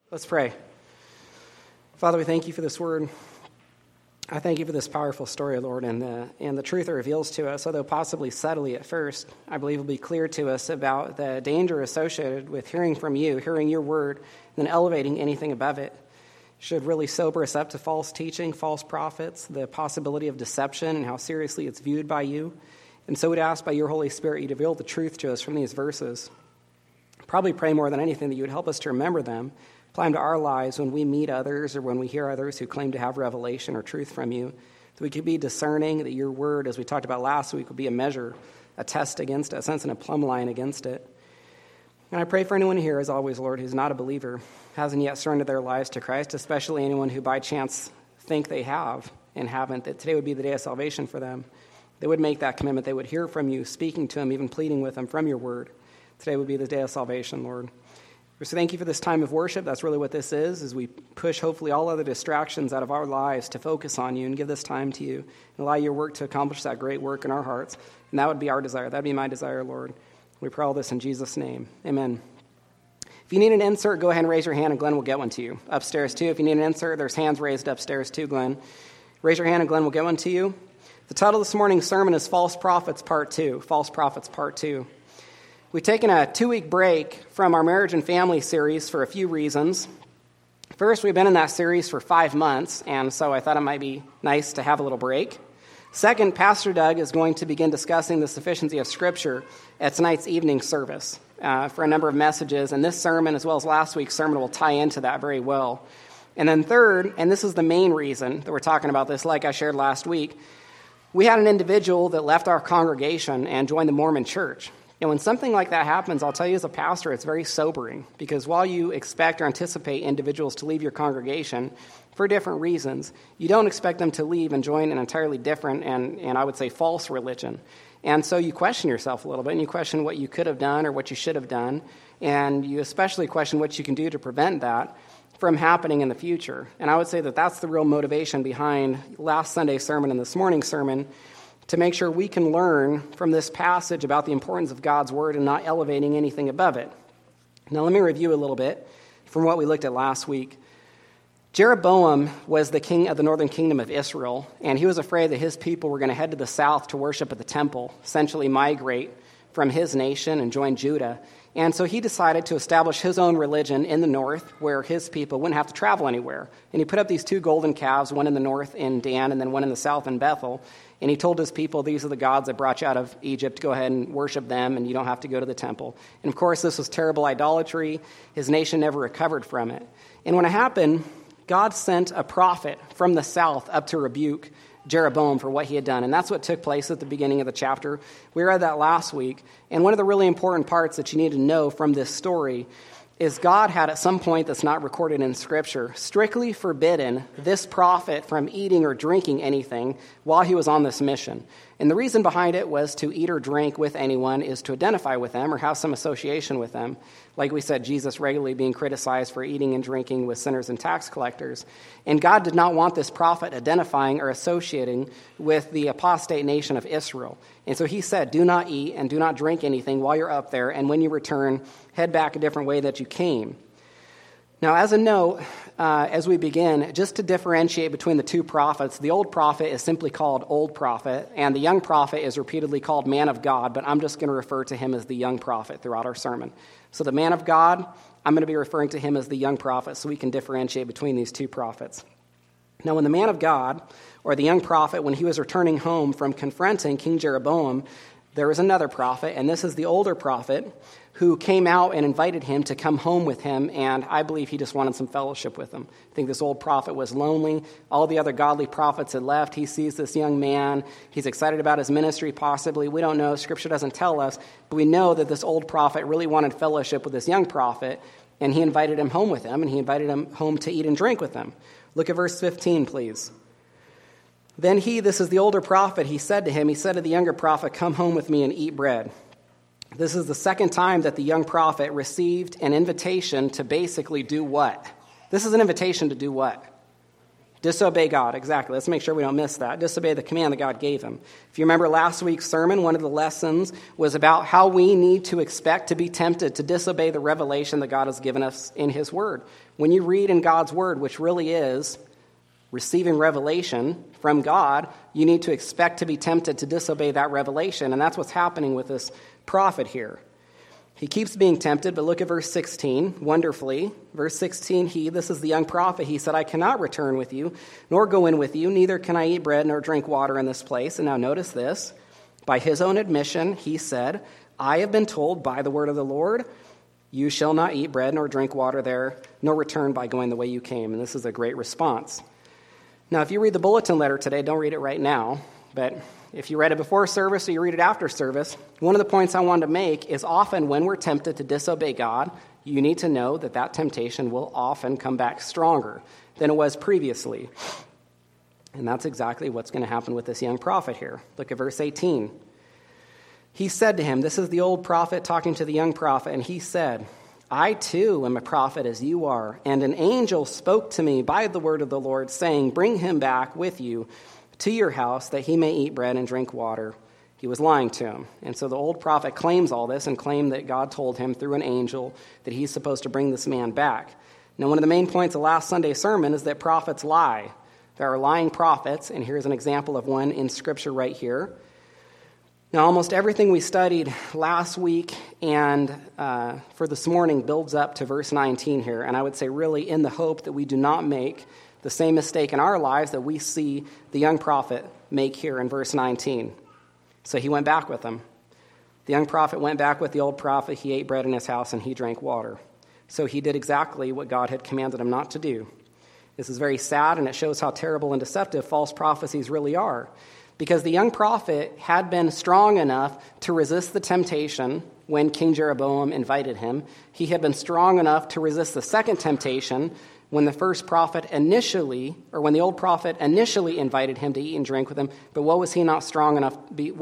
Let's pray. Father, we thank you for this word. I thank you for this powerful story, Lord, and the truth it reveals to us, although possibly subtly at first, I believe will be clear to us about the danger associated with hearing from you, hearing your word, and then elevating anything above it. It should really sober us up to false teaching, false prophets, the possibility of deception, and how seriously it's viewed by you. And so we'd ask by your Holy Spirit you to reveal the truth to us from these verses. Probably pray more than anything that you would help us to remember them, apply them to our lives when we meet others or when we hear others who claim to have revelation or truth from you, that we could be discerning, that your word, as we talked about last week, would be a measure, a test against it, a sense and a plumb line against it. And I pray for anyone here, as always, Lord, who's not a believer, hasn't yet surrendered their lives to Christ, especially anyone who by chance think they have and haven't, that today would be the day of salvation for them. They would make that commitment. They would hear from you, speaking to them, even pleading with them from your word. Today would be the day of salvation, Lord. So thank you for this time of worship. That's really what this is, as we push hopefully all other distractions out of our lives to focus on you and give this time to you and allow your work to accomplish that great work in our hearts. And that would be our desire. That would be my desire, Lord. We pray all this in Jesus' name. Amen. If you need an insert, go ahead and raise your hand, and Glenn will get one to you. Upstairs, too. If you need an insert, there's hands raised upstairs, too, Glenn. Raise your hand, and Glenn will get one to you. The title of this morning's sermon is False Prophets, Part 2. False Prophets, Part 2. We've taken a 2-week break from our marriage and family series for a few reasons. First, we've been in that series for 5 months, and so I thought it might be nice to have a little break. Second, Pastor Doug is going to begin discussing the sufficiency of Scripture at tonight's evening service for a number of messages, and this sermon, as well as last week's sermon, will tie into that very well. And then third, and this is the main reason that we're talking about this, like I shared last week, we had an individual that left our congregation and joined the Mormon Church. And when something like that happens, I'll tell you as a pastor, it's very sobering, because while you expect or anticipate individuals to leave your congregation for different reasons, you don't expect them to leave and join an entirely different and I would say false religion. And so you question yourself a little bit, and you question what you could have done or what you should have done, and you especially question what you can do to prevent that from happening in the future. And I would say that that's the real motivation behind last Sunday's sermon and this morning's sermon, to make sure we can learn from this passage about the importance of God's word and not elevating anything above it. Now, let me review a little bit from what we looked at last week. Jeroboam was the king of the northern kingdom of Israel, and he was afraid that his people were going to head to the south to worship at the temple, essentially migrate from his nation and join Judah. And so he decided to establish his own religion in the north, where his people wouldn't have to travel anywhere. And he put up these 2 golden calves, one in the north in Dan and then one in the south in Bethel. And he told his people, these are the gods that brought you out of Egypt. Go ahead and worship them, and you don't have to go to the temple. And of course, this was terrible idolatry. His nation never recovered from it. And when it happened, God sent a prophet from the south up to rebuke Jeroboam for what he had done. And that's what took place at the beginning of the chapter. We read that last week. And one of the really important parts that you need to know from this story is God had at some point that's not recorded in Scripture strictly forbidden this prophet from eating or drinking anything while he was on this mission. And the reason behind it was to eat or drink with anyone is to identify with them or have some association with them. Like we said, Jesus regularly being criticized for eating and drinking with sinners and tax collectors. And God did not want this prophet identifying or associating with the apostate nation of Israel. And so he said, do not eat and do not drink anything while you're up there, and when you return, head back a different way that you came. Now, as a note, as we begin, just to differentiate between the 2 prophets, the old prophet is simply called Old Prophet, and the young prophet is repeatedly called Man of God, but I'm just going to refer to him as the young prophet throughout our sermon. So the Man of God, I'm going to be referring to him as the young prophet, so we can differentiate between these 2 prophets. Now, when the Man of God, or the young prophet, when he was returning home from confronting King Jeroboam, there was another prophet, and this is the older prophet, who came out and invited him to come home with him, and I believe he just wanted some fellowship with him. I think this old prophet was lonely. All the other godly prophets had left. He sees this young man. He's excited about his ministry, possibly. We don't know. Scripture doesn't tell us, but we know that this old prophet really wanted fellowship with this young prophet, and he invited him home with him, and he invited him home to eat and drink with him. Look at verse 15, please. Then he, this is the older prophet, he said to the younger prophet, come home with me and eat bread. This is the second time that the young prophet received an invitation to basically do what? This is an invitation to do what? Disobey God, exactly. Let's make sure we don't miss that. Disobey the command that God gave him. If you remember last week's sermon, one of the lessons was about how we need to expect to be tempted to disobey the revelation that God has given us in his word. When you read in God's word, which really is receiving revelation from God, you need to expect to be tempted to disobey that revelation, and that's what's happening with this prophet here. He keeps being tempted, but look at verse 16, wonderfully. Verse 16, this is the young prophet, he said, I cannot return with you, nor go in with you, neither can I eat bread nor drink water in this place. And now notice this. By his own admission, he said, I have been told by the word of the Lord, you shall not eat bread nor drink water there, nor return by going the way you came. And this is a great response. Now, if you read the bulletin letter today, don't read it right now, but if you read it before service or you read it after service, one of the points I wanted to make is often when we're tempted to disobey God, you need to know that that temptation will often come back stronger than it was previously. And that's exactly what's going to happen with this young prophet here. Look at verse 18. He said to him, this is the old prophet talking to the young prophet, and he said, I too am a prophet as you are, and an angel spoke to me by the word of the Lord, saying, bring him back with you to your house, that he may eat bread and drink water. He was lying to him. And so the old prophet claims all this and claimed that God told him through an angel that he's supposed to bring this man back. Now, one of the main points of last Sunday's sermon is that prophets lie. There are lying prophets, and here's an example of one in Scripture right here. Now, almost everything we studied last week and for this morning builds up to verse 19 here, and I would say really in the hope that we do not make the same mistake in our lives that we see the young prophet make here in verse 19. So he went back with them. The young prophet went back with the old prophet. He ate bread in his house and he drank water. So he did exactly what God had commanded him not to do. This is very sad, and it shows how terrible and deceptive false prophecies really are. Because the young prophet had been strong enough to resist the temptation when King Jeroboam invited him. He had been strong enough to resist the second temptation when the old prophet initially invited him to eat and drink with him. But what was he not strong enough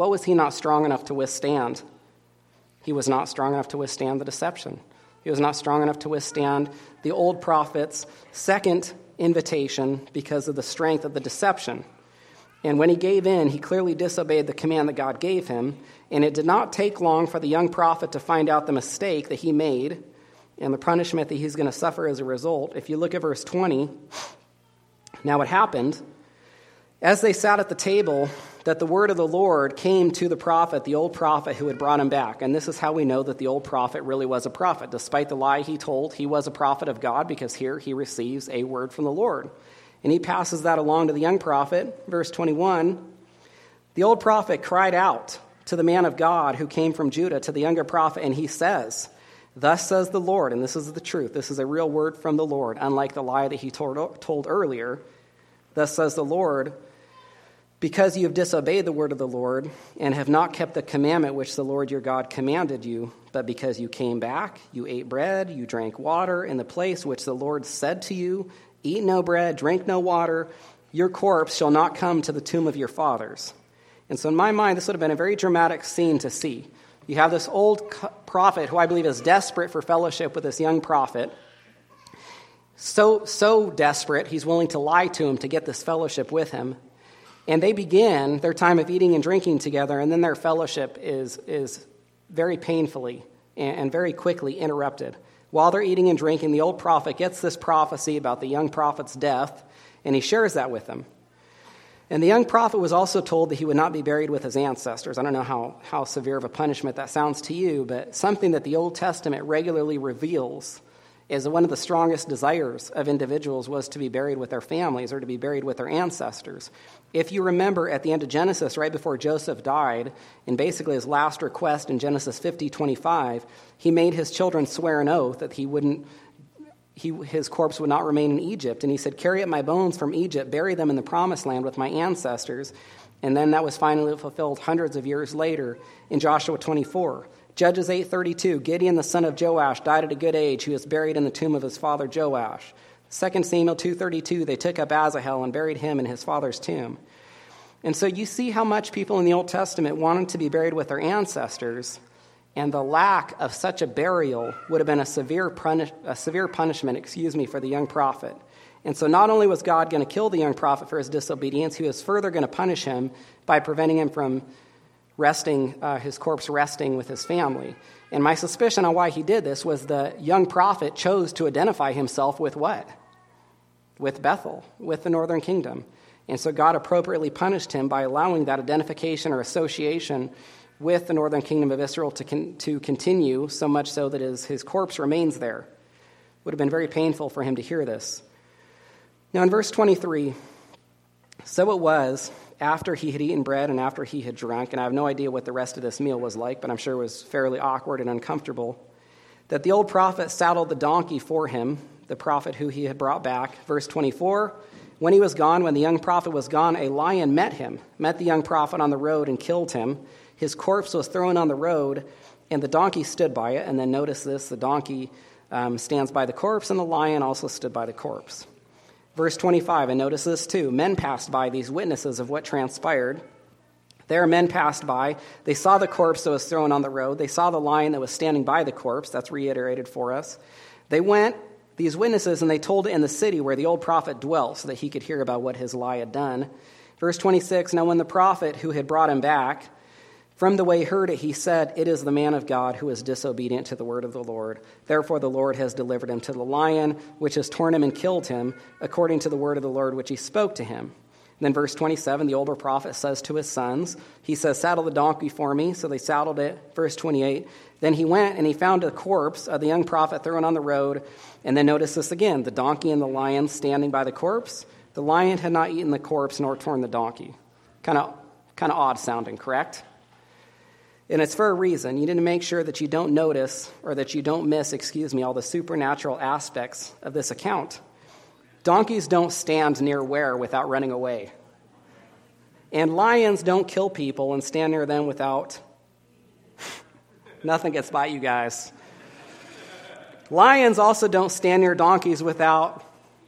to withstand? He was not strong enough to withstand the deception. He was not strong enough to withstand the old prophet's second invitation because of the strength of the deception. And when he gave in, he clearly disobeyed the command that God gave him, and it did not take long for the young prophet to find out the mistake that he made and the punishment that he's going to suffer as a result. If you look at verse 20, now what happened, as they sat at the table, that the word of the Lord came to the prophet, the old prophet who had brought him back. And this is how we know that the old prophet really was a prophet. Despite the lie he told, he was a prophet of God, because here he receives a word from the Lord. And he passes that along to the young prophet. Verse 21, the old prophet cried out to the man of God who came from Judah, to the younger prophet, and he says, thus says the Lord, and this is the truth. This is a real word from the Lord, unlike the lie that he told earlier. Thus says the Lord, because you have disobeyed the word of the Lord and have not kept the commandment which the Lord your God commanded you, but because you came back, you ate bread, you drank water in the place which the Lord said to you, eat no bread, drink no water, your corpse shall not come to the tomb of your fathers. And so in my mind, this would have been a very dramatic scene to see. You have this old prophet who I believe is desperate for fellowship with this young prophet. So desperate, he's willing to lie to him to get this fellowship with him. And they begin their time of eating and drinking together, and then their fellowship is very painfully and very quickly interrupted. While they're eating and drinking, the old prophet gets this prophecy about the young prophet's death, and he shares that with them. And the young prophet was also told that he would not be buried with his ancestors. I don't know how severe of a punishment that sounds to you, but something that the Old Testament regularly reveals is that one of the strongest desires of individuals was to be buried with their families or to be buried with their ancestors. If you remember at the end of Genesis, right before Joseph died, in basically his last request in Genesis 50:25, he made his children swear an oath that his corpse would not remain in Egypt. And he said, carry up my bones from Egypt, bury them in the promised land with my ancestors. And then that was finally fulfilled hundreds of years later in Joshua 24. Judges 8:32, Gideon the son of Joash died at a good age, who was buried in the tomb of his father Joash. 2 Samuel 2:32, they took up Asahel and buried him in his father's tomb. And so you see how much people in the Old Testament wanted to be buried with their ancestors, and the lack of such a burial would have been a severe punishment, for the young prophet. And so not only was God going to kill the young prophet for his disobedience, he was further going to punish him by preventing him from his corpse resting with his family. And my suspicion on why he did this was the young prophet chose to identify himself with what? With Bethel, with the northern kingdom. And so God appropriately punished him by allowing that identification or association with the northern kingdom of Israel to continue, so much so that his corpse remains there. It would have been very painful for him to hear this. Now in verse 23, so it was after he had eaten bread and after he had drunk, and I have no idea what the rest of this meal was like, but I'm sure it was fairly awkward and uncomfortable, that the old prophet saddled the donkey for him, the prophet who he had brought back. Verse 24, when the young prophet was gone, a lion met the young prophet on the road and killed him. His corpse was thrown on the road, and the donkey stood by it. And then notice this, the donkey stands by the corpse, and the lion also stood by the corpse. Verse 25, and notice this too. Men passed by, these witnesses of what transpired. There men passed by. They saw the corpse that was thrown on the road. They saw the lion that was standing by the corpse. That's reiterated for us. They went, these witnesses, and they told it in the city where the old prophet dwelt so that he could hear about what his lie had done. Verse 26, now when the prophet who had brought him back from the way heard it, he said, it is the man of God who is disobedient to the word of the Lord. Therefore the Lord has delivered him to the lion, which has torn him and killed him, according to the word of the Lord which he spoke to him. And then verse 27, the older prophet says to his sons, he says, saddle the donkey for me. So they saddled it. Verse 28, then he went and he found the corpse of the young prophet thrown on the road. And then notice this again, the donkey and the lion standing by the corpse. The lion had not eaten the corpse nor torn the donkey. Kind of odd sounding, correct? And it's for a reason. You need to make sure that you don't notice, or that you don't miss, all the supernatural aspects of this account. Donkeys don't stand near where without running away. And lions don't kill people and stand near them without... Nothing gets by you guys. Lions also don't stand near donkeys without...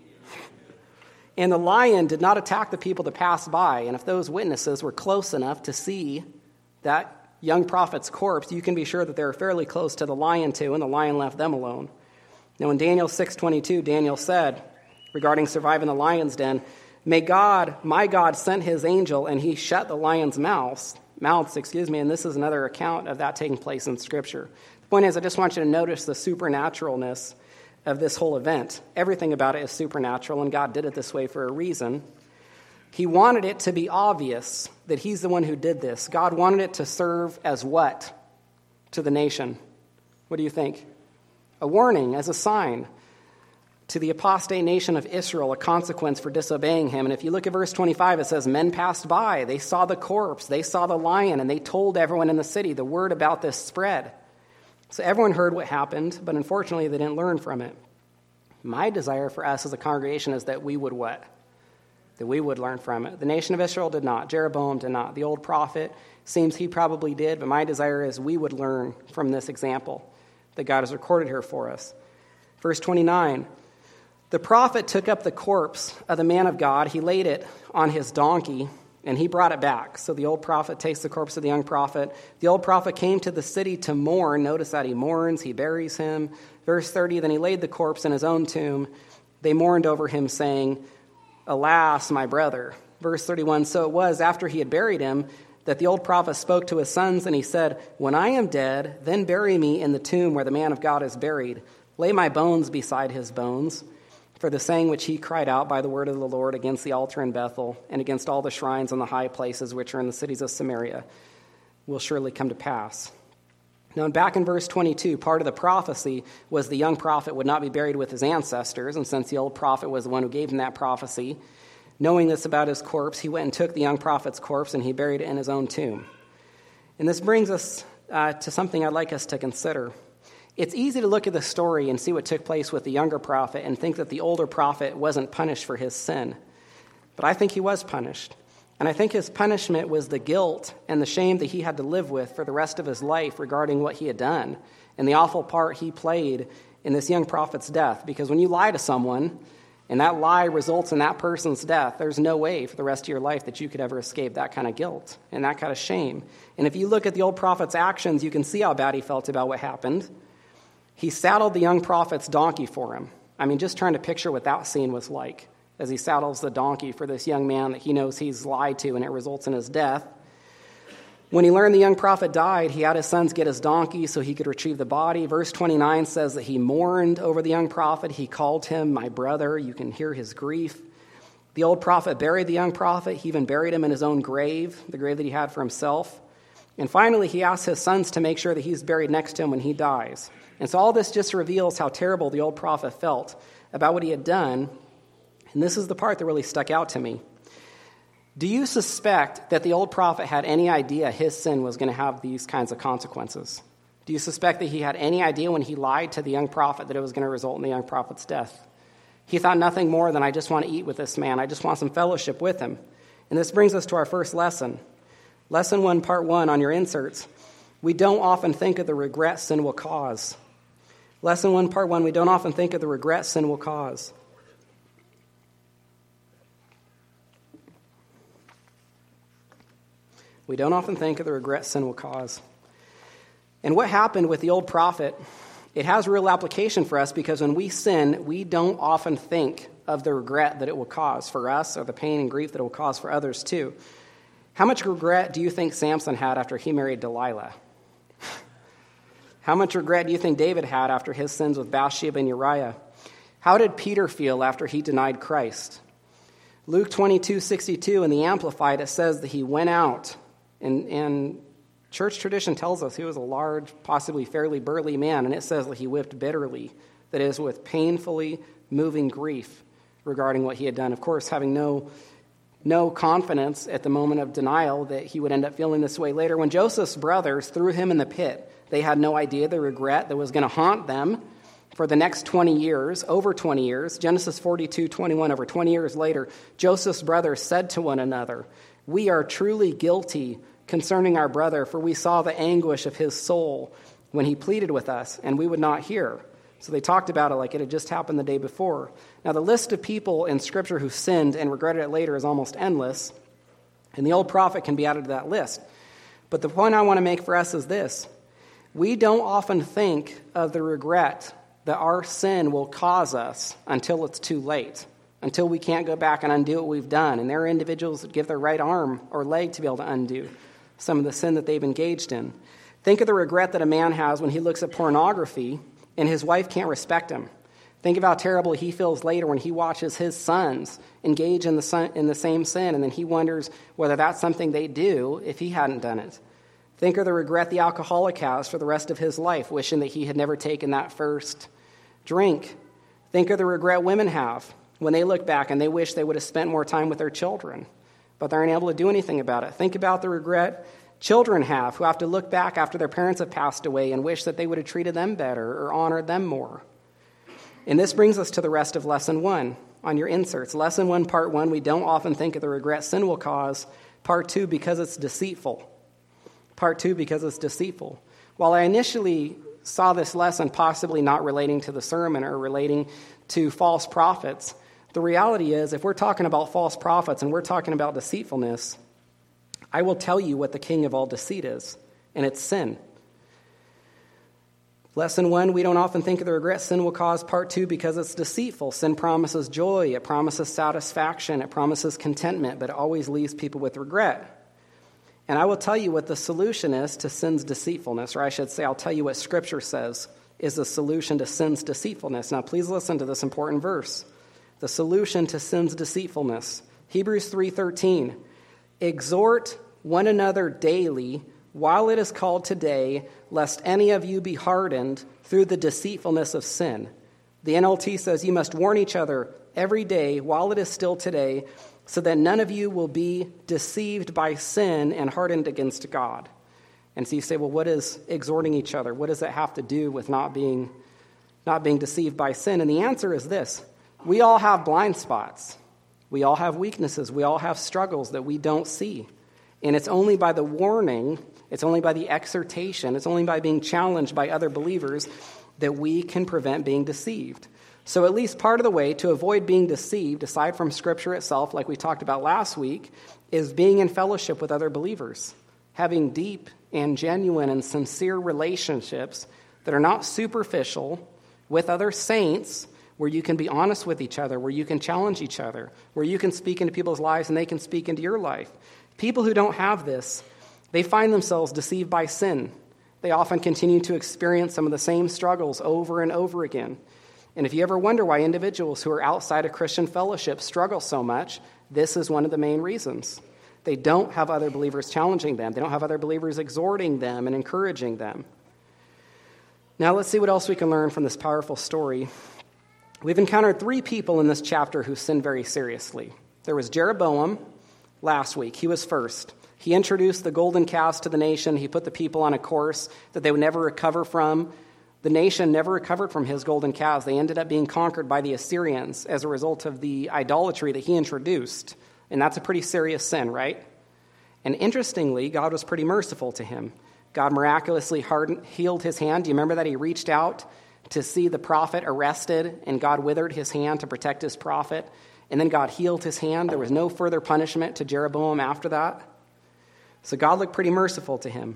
And the lion did not attack the people that passed by. And if those witnesses were close enough to see that young prophet's corpse, you can be sure that they were fairly close to the lion too, and the lion left them alone. Now in Daniel 6:22, Daniel said, regarding surviving the lion's den, my God sent his angel, and he shut the lion's mouths, and this is another account of that taking place in Scripture. The point is, I just want you to notice the supernaturalness of this whole event. Everything about it is supernatural, and God did it this way for a reason. He wanted it to be obvious that he's the one who did this. God wanted it to serve as what to the nation? What do you think? A warning, as a sign to the apostate nation of Israel, a consequence for disobeying him. And if you look at verse 25, it says, men passed by, they saw the corpse, they saw the lion, and they told everyone in the city. The word about this spread. So everyone heard what happened, but unfortunately they didn't learn from it. My desire for us as a congregation is that we would what? That we would learn from it. The nation of Israel did not. Jeroboam did not. The old prophet, seems he probably did, but my desire is we would learn from this example that God has recorded here for us. Verse 29, the prophet took up the corpse of the man of God. He laid it on his donkey, and he brought it back. So the old prophet takes the corpse of the young prophet. The old prophet came to the city to mourn. Notice that he mourns, he buries him. Verse 30, then he laid the corpse in his own tomb. They mourned over him, saying, alas, my brother. Verse 31, so it was after he had buried him that the old prophet spoke to his sons, and he said, when I am dead, then bury me in the tomb where the man of God is buried. Lay my bones beside his bones. For the saying which he cried out by the word of the Lord against the altar in Bethel and against all the shrines on the high places which are in the cities of Samaria will surely come to pass. Now, back in verse 22, part of the prophecy was the young prophet would not be buried with his ancestors, and since the old prophet was the one who gave him that prophecy, knowing this about his corpse, he went and took the young prophet's corpse and he buried it in his own tomb. And this brings us to something I'd like us to consider. It's easy to look at the story and see what took place with the younger prophet and think that the older prophet wasn't punished for his sin. But I think he was punished. And I think his punishment was the guilt and the shame that he had to live with for the rest of his life regarding what he had done and the awful part he played in this young prophet's death. Because when you lie to someone and that lie results in that person's death, there's no way for the rest of your life that you could ever escape that kind of guilt and that kind of shame. And if you look at the old prophet's actions, you can see how bad he felt about what happened. He saddled the young prophet's donkey for him. I mean, just trying to picture what that scene was like as he saddles the donkey for this young man that he knows he's lied to, and it results in his death. When he learned the young prophet died, he had his sons get his donkey so he could retrieve the body. Verse 29 says that he mourned over the young prophet. He called him my brother. You can hear his grief. The old prophet buried the young prophet. He even buried him in his own grave, the grave that he had for himself. And finally, he asked his sons to make sure that he's buried next to him when he dies. And so all this just reveals how terrible the old prophet felt about what he had done. And this is the part that really stuck out to me. Do you suspect that the old prophet had any idea his sin was going to have these kinds of consequences? Do you suspect that he had any idea when he lied to the young prophet that it was going to result in the young prophet's death? He thought nothing more than, I just want to eat with this man. I just want some fellowship with him. And this brings us to our first lesson. Lesson 1, part 1 on your inserts. We don't often think of the regret sin will cause. Lesson 1, part 1, we don't often think of the regret sin will cause. We don't often think of the regret sin will cause. And what happened with the old prophet, it has real application for us because when we sin, we don't often think of the regret that it will cause for us or the pain and grief that it will cause for others too. How much regret do you think Samson had after he married Delilah? How much regret do you think David had after his sins with Bathsheba and Uriah? How did Peter feel after he denied Christ? Luke 22:62 in the Amplified, it says that he went out, and church tradition tells us he was a large, possibly fairly burly man, and it says that he wept bitterly, that is, with painfully moving grief regarding what he had done. Of course, having no confidence at the moment of denial that he would end up feeling this way later. When Joseph's brothers threw him in the pit, they had no idea the regret that was going to haunt them for the next 20 years, over 20 years. Genesis 42:21, over 20 years later, Joseph's brothers said to one another, "We are truly guilty concerning our brother, for we saw the anguish of his soul when he pleaded with us, and we would not hear." So they talked about it like it had just happened the day before. Now, the list of people in Scripture who sinned and regretted it later is almost endless, and the old prophet can be added to that list. But the point I want to make for us is this. We don't often think of the regret that our sin will cause us until it's too late, until we can't go back and undo what we've done. And there are individuals that give their right arm or leg to be able to undo some of the sin that they've engaged in. Think of the regret that a man has when he looks at pornography and his wife can't respect him. Think of how terrible he feels later when he watches his sons engage in the same sin, and then he wonders whether that's something they'd do if he hadn't done it. Think of the regret the alcoholic has for the rest of his life, wishing that he had never taken that first drink. Think of the regret women have when they look back and they wish they would have spent more time with their children, but they're unable to do anything about it. Think about the regret children have who have to look back after their parents have passed away and wish that they would have treated them better or honored them more. And this brings us to the rest of Lesson 1 on your inserts. Lesson 1, Part 1, we don't often think of the regret sin will cause. Part 2, because it's deceitful. Part 2, because it's deceitful. While I initially saw this lesson possibly not relating to the sermon or relating to false prophets, the reality is if we're talking about false prophets and we're talking about deceitfulness, I will tell you what the king of all deceit is, and it's sin. Lesson 1, we don't often think of the regret sin will cause. Part 2, because it's deceitful. Sin promises joy, it promises satisfaction, it promises contentment, but it always leaves people with regret. And I will tell you what the solution is to sin's deceitfulness, or I should say, I'll tell you what Scripture says is the solution to sin's deceitfulness. Now, please listen to this important verse. The solution to sin's deceitfulness. Hebrews 3:13. Exhort one another daily while it is called today, lest any of you be hardened through the deceitfulness of sin. The NLT says you must warn each other every day while it is still today, so that none of you will be deceived by sin and hardened against God. And so you say, well, what is exhorting each other? What does that have to do with not being deceived by sin? And the answer is this. We all have blind spots. We all have weaknesses. We all have struggles that we don't see. And it's only by the warning, it's only by the exhortation, it's only by being challenged by other believers that we can prevent being deceived. So at least part of the way to avoid being deceived, aside from Scripture itself, like we talked about last week, is being in fellowship with other believers, having deep and genuine and sincere relationships that are not superficial with other saints, where you can be honest with each other, where you can challenge each other, where you can speak into people's lives and they can speak into your life. People who don't have this, they find themselves deceived by sin. They often continue to experience some of the same struggles over and over again. And if you ever wonder why individuals who are outside of Christian fellowship struggle so much, this is one of the main reasons. They don't have other believers challenging them. They don't have other believers exhorting them and encouraging them. Now let's see what else we can learn from this powerful story. We've encountered 3 people in this chapter who sinned very seriously. There was Jeroboam last week. He was first. He introduced the golden calves to the nation. He put the people on a course that they would never recover from. The nation never recovered from his golden calves. They ended up being conquered by the Assyrians as a result of the idolatry that he introduced. And that's a pretty serious sin, right? And interestingly, God was pretty merciful to him. God miraculously healed his hand. Do you remember that he reached out to see the prophet arrested, and God withered his hand to protect his prophet? And then God healed his hand. There was no further punishment to Jeroboam after that. So God looked pretty merciful to him.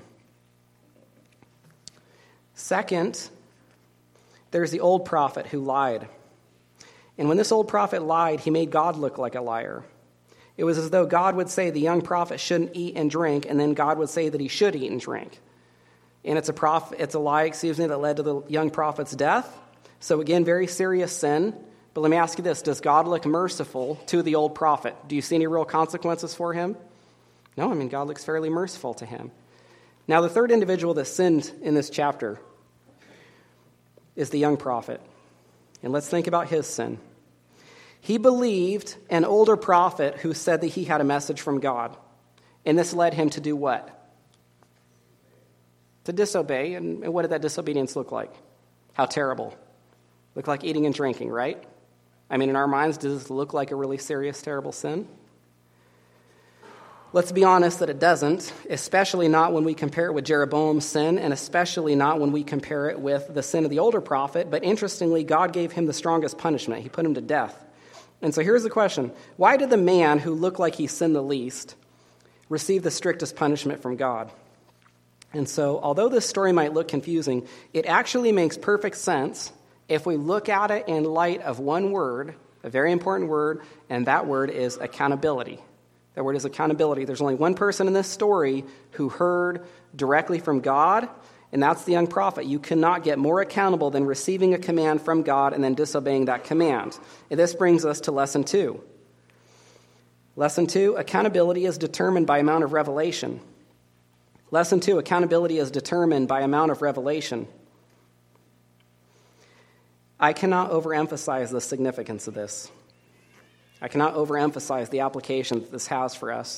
Second, there's the old prophet who lied. And when this old prophet lied, he made God look like a liar. It was as though God would say the young prophet shouldn't eat and drink, and then God would say that he should eat and drink. And it's a lie, that led to the young prophet's death. So again, very serious sin. But let me ask you this, does God look merciful to the old prophet? Do you see any real consequences for him? No, God looks fairly merciful to him. Now, the third individual that sinned in this chapter is the young prophet. And let's think about his sin. He believed an older prophet who said that he had a message from God. And this led him to do what? To disobey. And what did that disobedience look like? How terrible. Looked like eating and drinking, right? In our minds, does this look like a really serious, terrible sin? Let's be honest that it doesn't, especially not when we compare it with Jeroboam's sin, and especially not when we compare it with the sin of the older prophet. But interestingly, God gave him the strongest punishment. He put him to death. And so here's the question. Why did the man who looked like he sinned the least receive the strictest punishment from God? And so, although this story might look confusing, it actually makes perfect sense if we look at it in light of one word, a very important word, and that word is accountability. That word is accountability. There's only one person in this story who heard directly from God, and that's the young prophet. You cannot get more accountable than receiving a command from God and then disobeying that command. And this brings us to lesson 2. Lesson 2, accountability is determined by amount of revelation. Lesson 2, accountability is determined by amount of revelation. I cannot overemphasize the significance of this. I cannot overemphasize the application that this has for us.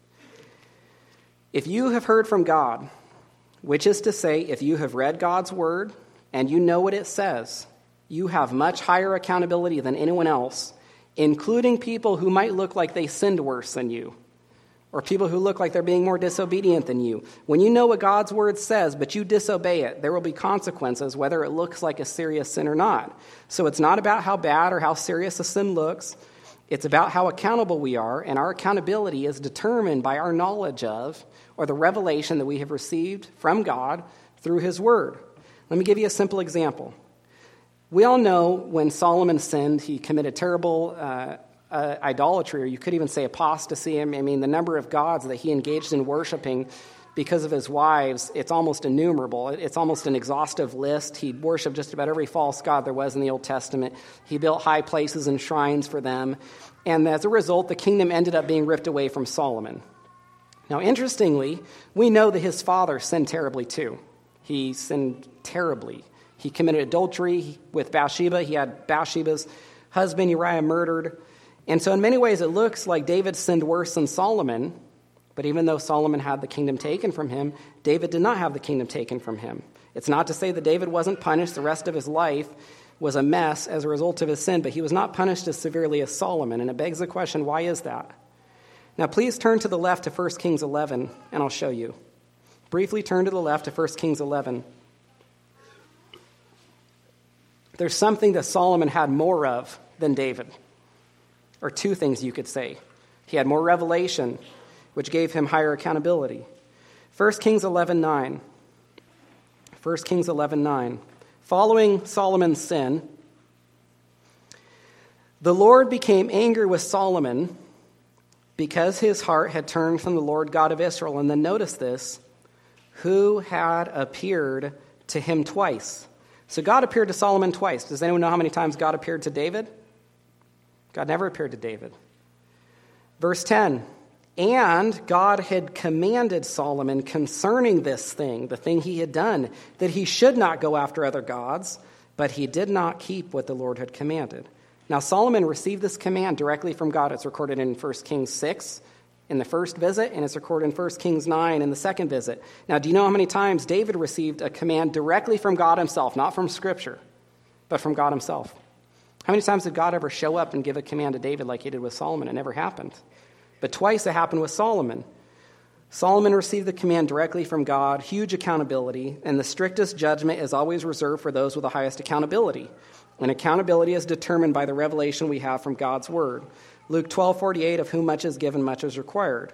If you have heard from God, which is to say, if you have read God's word and you know what it says, you have much higher accountability than anyone else, including people who might look like they sinned worse than you, or people who look like they're being more disobedient than you. When you know what God's word says, but you disobey it, there will be consequences, whether it looks like a serious sin or not. So it's not about how bad or how serious a sin looks. It's about how accountable we are, and our accountability is determined by our knowledge of, or the revelation that we have received from God through his word. Let me give you a simple example. We all know when Solomon sinned, he committed terrible idolatry, or you could even say apostasy. The number of gods that he engaged in worshiping because of his wives, it's almost innumerable. It's almost an exhaustive list. He worshiped just about every false god there was in the Old Testament. He built high places and shrines for them. And as a result, the kingdom ended up being ripped away from Solomon. Now, interestingly, we know that his father sinned terribly too. He sinned terribly. He committed adultery with Bathsheba. He had Bathsheba's husband Uriah murdered. And so in many ways, it looks like David sinned worse than Solomon. But even though Solomon had the kingdom taken from him, David did not have the kingdom taken from him. It's not to say that David wasn't punished. The rest of his life was a mess as a result of his sin, but he was not punished as severely as Solomon. And it begs the question, why is that? Now, please turn to the left to 1 Kings 11, and I'll show you. Briefly turn to the left to 1 Kings 11. There's something that Solomon had more of than David. Or 2 things you could say. He had more revelation, which gave him higher accountability. 1 Kings 11:9. 1 Kings 11:9. Following Solomon's sin, The Lord became angry with Solomon because his heart had turned from the Lord God of Israel. And then notice this, who had appeared to him twice. So God appeared to Solomon twice. Does anyone know how many times God appeared to David? God never appeared to David. Verse 10, and God had commanded Solomon concerning this thing, the thing he had done, that he should not go after other gods, but he did not keep what the Lord had commanded. Now Solomon received this command directly from God. It's recorded in 1 Kings 6 in the first visit, and it's recorded in 1 Kings 9 in the second visit. Now, do you know how many times David received a command directly from God himself, not from Scripture, but from God himself? How many times did God ever show up and give a command to David like he did with Solomon? It never happened. But twice it happened with Solomon. Solomon received the command directly from God, huge accountability, and the strictest judgment is always reserved for those with the highest accountability. And accountability is determined by the revelation we have from God's word. Luke 12:48, of whom much is given, much is required.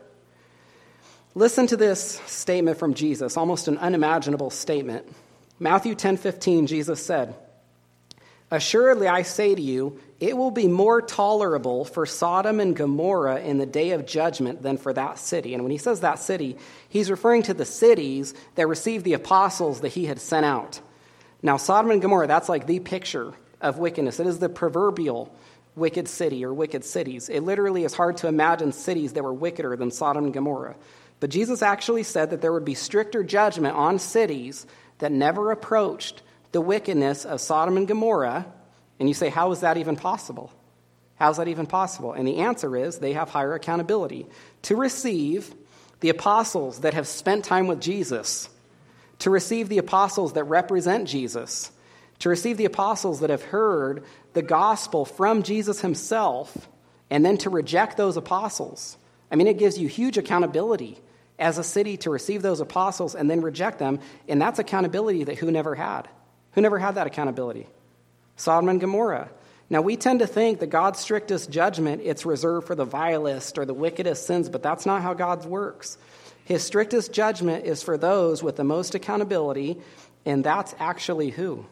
Listen to this statement from Jesus, almost an unimaginable statement. Matthew 10:15, Jesus said, assuredly I say to you, it will be more tolerable for Sodom and Gomorrah in the day of judgment than for that city. And when he says that city, he's referring to the cities that received the apostles that he had sent out. Now, Sodom and Gomorrah, that's like the picture of wickedness. It is the proverbial wicked city or wicked cities. It literally is hard to imagine cities that were wickeder than Sodom and Gomorrah. But Jesus actually said that there would be stricter judgment on cities that never approached the wickedness of Sodom and Gomorrah. And you say, how is that even possible? How is that even possible? And the answer is they have higher accountability. To receive the apostles that have spent time with Jesus, to receive the apostles that represent Jesus, to receive the apostles that have heard the gospel from Jesus himself, and then to reject those apostles. I mean, it gives you huge accountability as a city to receive those apostles and then reject them, and that's accountability that who never had? Who never had that accountability? Sodom and Gomorrah. Now, we tend to think that God's strictest judgment, it's reserved for the vilest or the wickedest sins, but that's not how God works. His strictest judgment is for those with the most accountability, and that's actually who?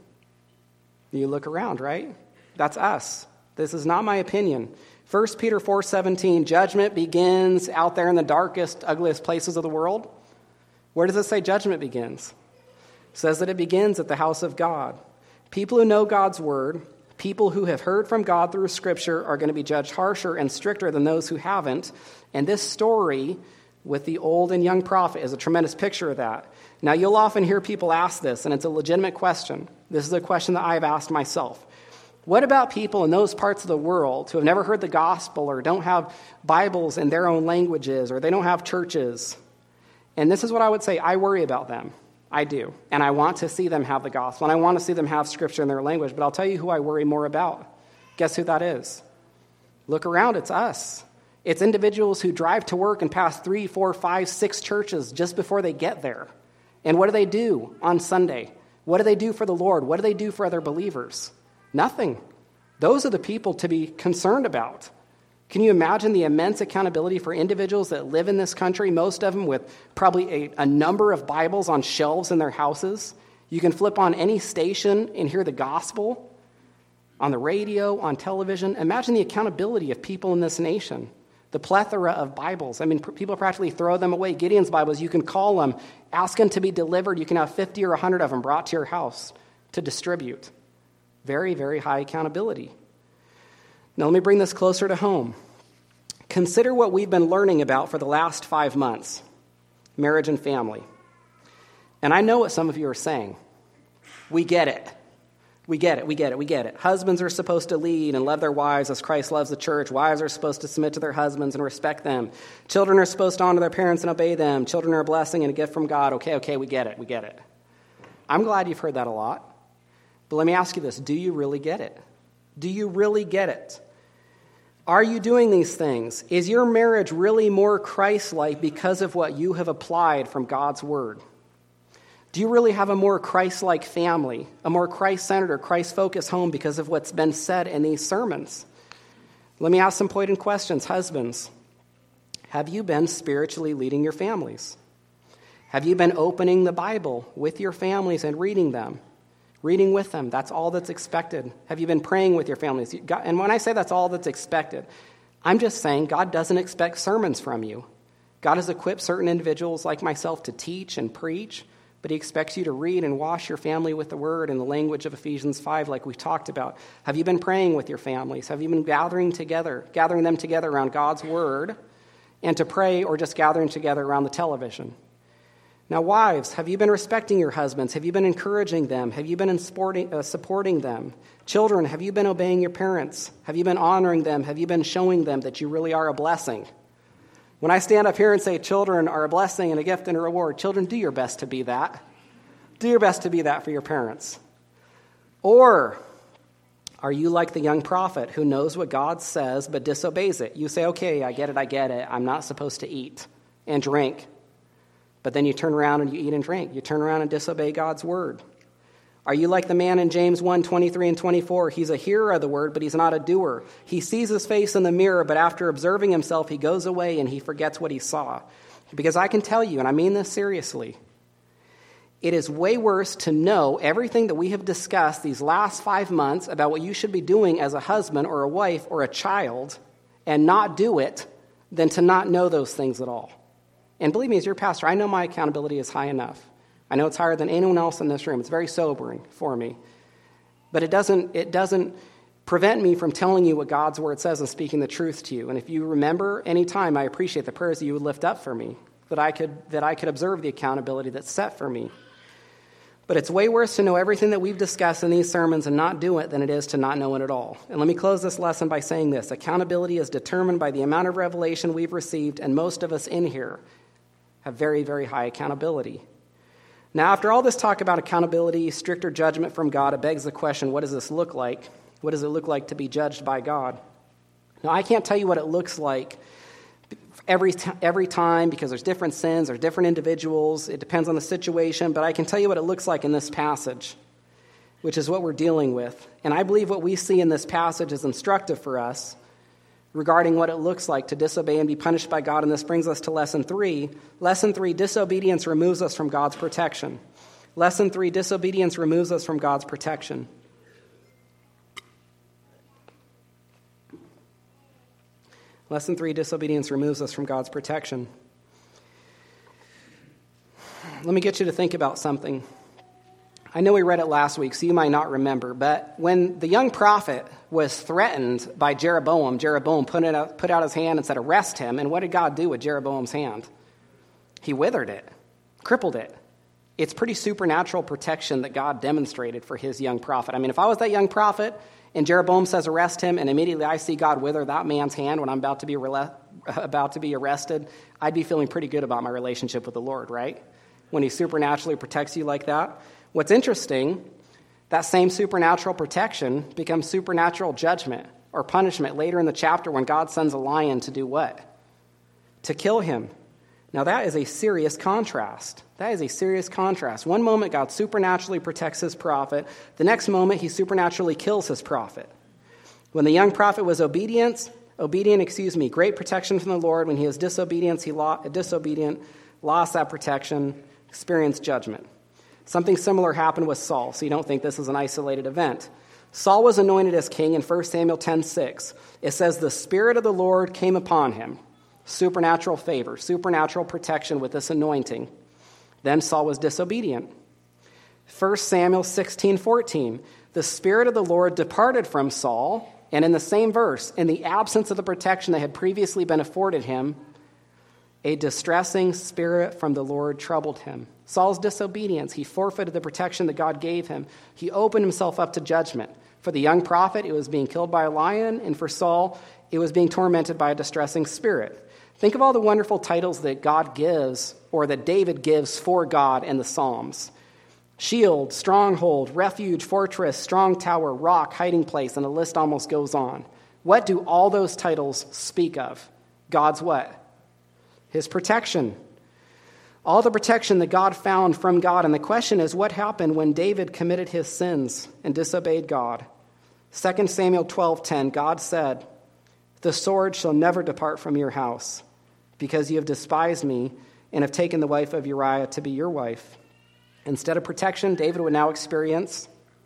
You look around, right? That's us. This is not my opinion. 1 Peter 4:17, judgment begins out there in the darkest, ugliest places of the world. Where does it say judgment begins? It says that it begins at the house of God. People who know God's word, people who have heard from God through Scripture are going to be judged harsher and stricter than those who haven't. And this story with the old and young prophet is a tremendous picture of that. Now, you'll often hear people ask this, and it's a legitimate question. This is a question that I've asked myself. What about people in those parts of the world who have never heard the gospel or don't have Bibles in their own languages or they don't have churches? And this is what I would say. I worry about them. I do. And I want to see them have the gospel. And I want to see them have Scripture in their language. But I'll tell you who I worry more about. Guess who that is? Look around. It's us. It's individuals who drive to work and pass 3, 4, 5, 6 churches just before they get there. And what do they do on Sunday? What do they do for the Lord? What do they do for other believers? Nothing. Those are the people to be concerned about. Can you imagine the immense accountability for individuals that live in this country, most of them with probably a number of Bibles on shelves in their houses? You can flip on any station and hear the gospel on the radio, on television. Imagine the accountability of people in this nation. The plethora of Bibles. I mean, people practically throw them away. Gideon's Bibles, you can call them, ask them to be delivered. You can have 50 or 100 of them brought to your house to distribute. Very, very high accountability. Now, let me bring this closer to home. Consider what we've been learning about for the last 5 months, marriage and family. And I know what some of you are saying. We get it. We get it, we get it, we get it. Husbands are supposed to lead and love their wives as Christ loves the church. Wives are supposed to submit to their husbands and respect them. Children are supposed to honor their parents and obey them. Children are a blessing and a gift from God. Okay, we get it, we get it. I'm glad you've heard that a lot. But let me ask you this. Do you really get it? Do you really get it? Are you doing these things? Is your marriage really more Christ-like because of what you have applied from God's word? Do you really have a more Christ-like family, a more Christ-centered or Christ-focused home because of what's been said in these sermons? Let me ask some pointed questions. Husbands, have you been spiritually leading your families? Have you been opening the Bible with your families and reading them? Reading with them, that's all that's expected. Have you been praying with your families? And when I say that's all that's expected, I'm just saying God doesn't expect sermons from you. God has equipped certain individuals like myself to teach and preach, but he expects you to read and wash your family with the word in the language of Ephesians 5 like we talked about. Have you been praying with your families? Have you been gathering them together around God's word and to pray, or just gathering together around the television? Now, wives, have you been respecting your husbands? Have you been encouraging them? Have you been supporting them? Children, have you been obeying your parents? Have you been honoring them? Have you been showing them that you really are a blessing? When I stand up here and say children are a blessing and a gift and a reward, children, do your best to be that. Do your best to be that for your parents. Or are you like the young prophet who knows what God says but disobeys it? You say, okay, I get it. I'm not supposed to eat and drink. But then you turn around and you eat and drink. You turn around and disobey God's word. Are you like the man in James 1:23 and 24? He's a hearer of the word, but he's not a doer. He sees his face in the mirror, but after observing himself, he goes away and he forgets what he saw. Because I can tell you, and I mean this seriously, it is way worse to know everything that we have discussed these last 5 months about what you should be doing as a husband or a wife or a child and not do it than to not know those things at all. And believe me, as your pastor, I know my accountability is high enough. I know it's higher than anyone else in this room. It's very sobering for me. But it doesn't prevent me from telling you what God's word says and speaking the truth to you. And if you remember any time, I appreciate the prayers that you would lift up for me, that I could observe the accountability that's set for me. But it's way worse to know everything that we've discussed in these sermons and not do it than it is to not know it at all. And let me close this lesson by saying this. Accountability is determined by the amount of revelation we've received, and most of us in here have very, very high accountability. Now, after all this talk about accountability, stricter judgment from God, it begs the question, what does this look like? What does it look like to be judged by God? Now, I can't tell you what it looks like every time because there's different sins, there's different individuals, it depends on the situation, but I can tell you what it looks like in this passage, which is what we're dealing with. And I believe what we see in this passage is instructive for us regarding what it looks like to disobey and be punished by God. And this brings us to Lesson 3. Lesson 3, disobedience removes us from God's protection. Lesson 3, disobedience removes us from God's protection. Lesson 3, disobedience removes us from God's protection. Let me get you to think about something. I know we read it last week, so you might not remember, but when the young prophet was threatened by Jeroboam put out his hand and said, arrest him. And what did God do with Jeroboam's hand? He withered it, crippled it. It's pretty supernatural protection that God demonstrated for his young prophet. I mean, if I was that young prophet and Jeroboam says arrest him, and immediately I see God wither that man's hand when I'm about to be arrested, I'd be feeling pretty good about my relationship with the Lord, right? When he supernaturally protects you like that. What's interesting, that same supernatural protection becomes supernatural judgment or punishment later in the chapter when God sends a lion to do what? To kill him. Now that is a serious contrast. One moment God supernaturally protects his prophet. The next moment he supernaturally kills his prophet. When the young prophet was obedient, great protection from the Lord. When he was disobedient, lost that protection, experienced judgment. Something similar happened with Saul, so you don't think this is an isolated event. Saul was anointed as king in 1 Samuel 10:6. It says, the Spirit of the Lord came upon him. Supernatural favor, supernatural protection with this anointing. Then Saul was disobedient. 1 Samuel 16:14. The Spirit of the Lord departed from Saul, and in the same verse, in the absence of the protection that had previously been afforded him, a distressing spirit from the Lord troubled him. Saul's disobedience, he forfeited the protection that God gave him. He opened himself up to judgment. For the young prophet, it was being killed by a lion, and for Saul, it was being tormented by a distressing spirit. Think of all the wonderful titles that God gives, or that David gives for God in the Psalms. Shield, stronghold, refuge, fortress, strong tower, rock, hiding place, and the list almost goes on. What do all those titles speak of? God's what? His protection. All the protection that God found from God. And the question is, what happened when David committed his sins and disobeyed God? 2 Samuel 12:10, God said, the sword shall never depart from your house, because you have despised me and have taken the wife of Uriah to be your wife. Instead of protection, David would now experience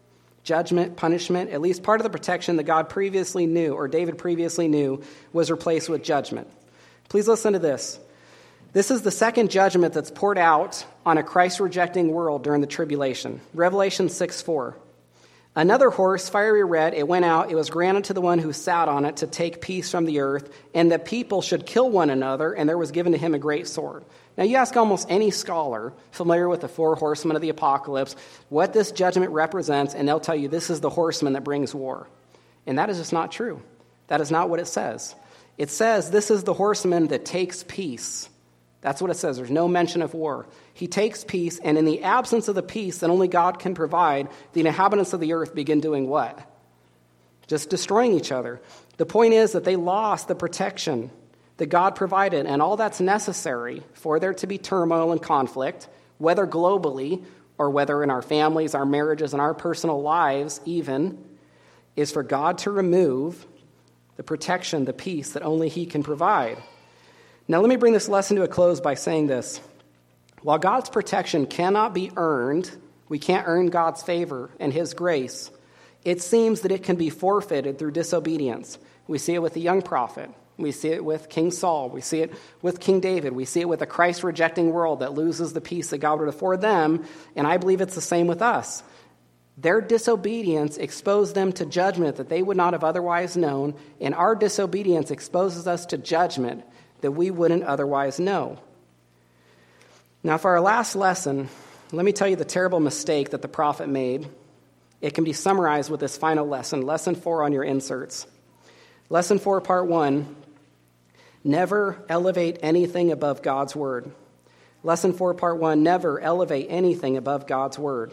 Judgment, punishment, at least part of the protection that God previously knew, or David previously knew, was replaced with judgment. Please listen to this. This is the second judgment that's poured out on a Christ-rejecting world during the tribulation. Revelation 6:4. Another horse, fiery red, it went out. It was granted to the one who sat on it to take peace from the earth, and the people should kill one another, and there was given to him a great sword. Now, you ask almost any scholar familiar with the four horsemen of the apocalypse what this judgment represents, and they'll tell you this is the horseman that brings war. And that is just not true. That is not what it says. It says this is the horseman that takes peace. That's what it says. There's no mention of war. He takes peace, and in the absence of the peace that only God can provide, the inhabitants of the earth begin doing what? Just destroying each other. The point is that they lost the protection that God provided, and all that's necessary for there to be turmoil and conflict, whether globally or whether in our families, our marriages, and our personal lives even, is for God to remove the protection, the peace that only He can provide. Now, let me bring this lesson to a close by saying this. While God's protection cannot be earned, we can't earn God's favor and His grace, it seems that it can be forfeited through disobedience. We see it with the young prophet. We see it with King Saul. We see it with King David. We see it with a Christ-rejecting world that loses the peace that God would afford them, and I believe it's the same with us. Their disobedience exposed them to judgment that they would not have otherwise known, and our disobedience exposes us to judgment that we wouldn't otherwise know. Now, for our last lesson, let me tell you the terrible mistake that the prophet made. It can be summarized with this final lesson, Lesson 4 on your inserts. Lesson 4, Part 1, never elevate anything above God's Word. Lesson 4, Part 1, never elevate anything above God's Word.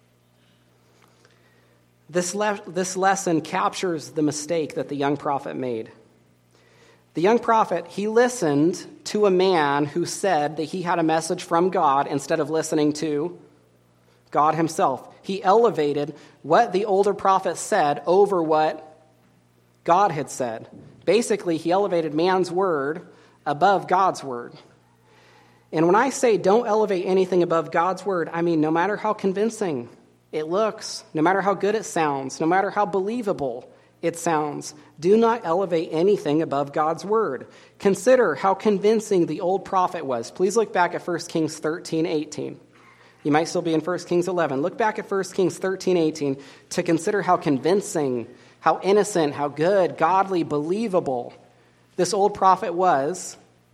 This lesson captures the mistake that the young prophet made. The young prophet, he listened to a man who said that he had a message from God instead of listening to God Himself. He elevated what the older prophet said over what God had said. Basically, he elevated man's word above God's word. And when I say don't elevate anything above God's word, I mean no matter how convincing it looks, no matter how good it sounds, no matter how believable it sounds, do not elevate anything above God's word. Consider how convincing the old prophet was. Please look back at 1 Kings 13:18. You might still be in 1 Kings 11. Look back at 1 Kings 13:18 to consider how convincing, how innocent, how good, godly, believable this old prophet was.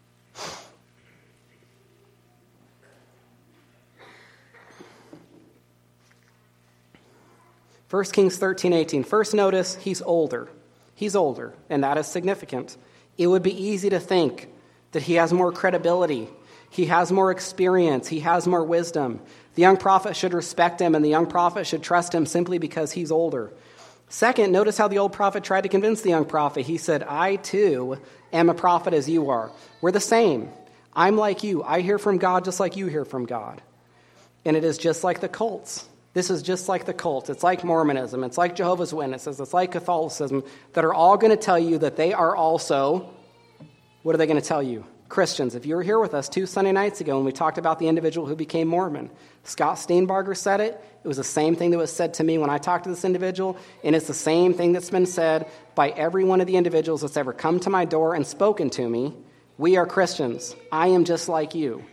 1 Kings 13:18. First notice, he's older. He's older, and that is significant. It would be easy to think that he has more credibility. He has more experience. He has more wisdom. The young prophet should respect him, and the young prophet should trust him simply because he's older. Second, notice how the old prophet tried to convince the young prophet. He said, I too am a prophet as you are. We're the same. I'm like you. I hear from God just like you hear from God. And it is just like the cults. This is just like the cults. It's like Mormonism. It's like Jehovah's Witnesses. It's like Catholicism that are all going to tell you that they are also, what are they going to tell you? Christians. If you were here with us 2 Sunday nights ago when we talked about the individual who became Mormon, Scott Steenbarger said it. It was the same thing that was said to me when I talked to this individual, and it's the same thing that's been said by every one of the individuals that's ever come to my door and spoken to me. We are Christians. I am just like you.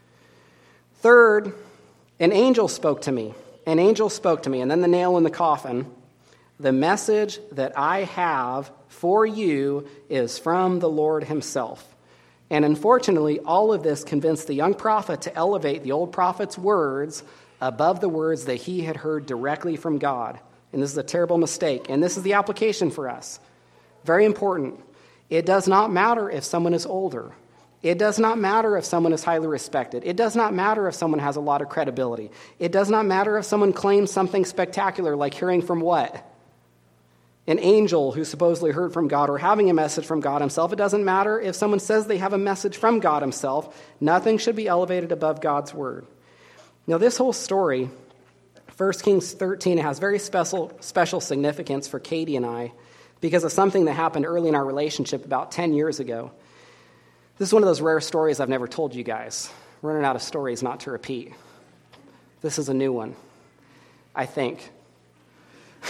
Third, an angel spoke to me. An angel spoke to me, and then the nail in the coffin. The message that I have for you is from the Lord Himself. And unfortunately, all of this convinced the young prophet to elevate the old prophet's words above the words that he had heard directly from God. And this is a terrible mistake. And this is the application for us. Very important. It does not matter if someone is older. It does not matter if someone is highly respected. It does not matter if someone has a lot of credibility. It does not matter if someone claims something spectacular, like hearing from what? An angel who supposedly heard from God or having a message from God Himself. It doesn't matter if someone says they have a message from God Himself. Nothing should be elevated above God's word. Now, this whole story, 1 Kings 13, has very special significance for Katie and I because of something that happened early in our relationship about 10 years ago. This is one of those rare stories I've never told you guys. We're running out of stories not to repeat. This is a new one, I think.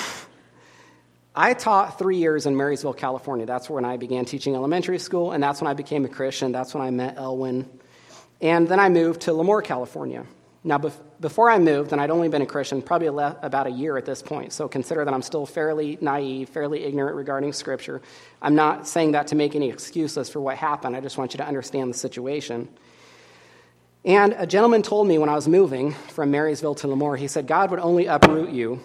I taught 3 years in Marysville, California. That's when I began teaching elementary school, and that's when I became a Christian. That's when I met Elwin. And then I moved to Lemoore, California. Now, before I moved, and I'd only been a Christian probably about a year at this point, so consider that I'm still fairly naive, fairly ignorant regarding Scripture. I'm not saying that to make any excuses for what happened. I just want you to understand the situation. And a gentleman told me when I was moving from Marysville to Lemoore, he said, God would only uproot you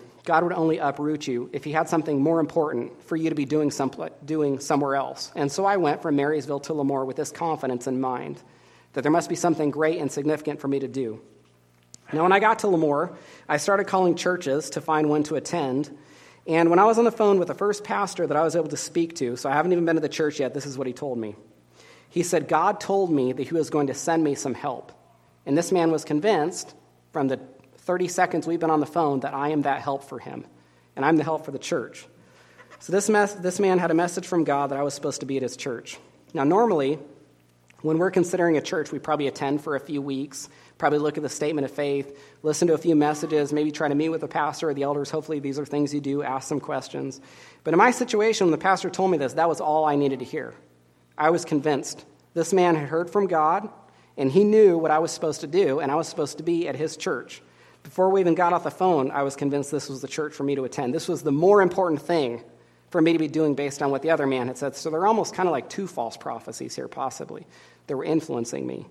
if he had something more important for you to be doing somewhere else. And so I went from Marysville to Lemoore with this confidence in mind that there must be something great and significant for me to do. Now, when I got to Lemoore, I started calling churches to find one to attend. And when I was on the phone with the first pastor that I was able to speak to, so I haven't even been to the church yet, this is what he told me. He said, God told me that he was going to send me some help. And this man was convinced from the 30 seconds we've been on the phone that I am that help for him. And I'm the help for the church. So this man had a message from God that I was supposed to be at his church. Now, normally, when we're considering a church, we probably attend for a few weeks, probably look at the statement of faith, listen to a few messages, maybe try to meet with the pastor or the elders. Hopefully these are things you do, ask some questions. But in my situation, when the pastor told me this, that was all I needed to hear. I was convinced. This man had heard from God, and he knew what I was supposed to do, and I was supposed to be at his church. Before we even got off the phone, I was convinced this was the church for me to attend. This was the more important thing for me to be doing based on what the other man had said. So they're almost kind of like two false prophecies here, possibly, that were influencing me.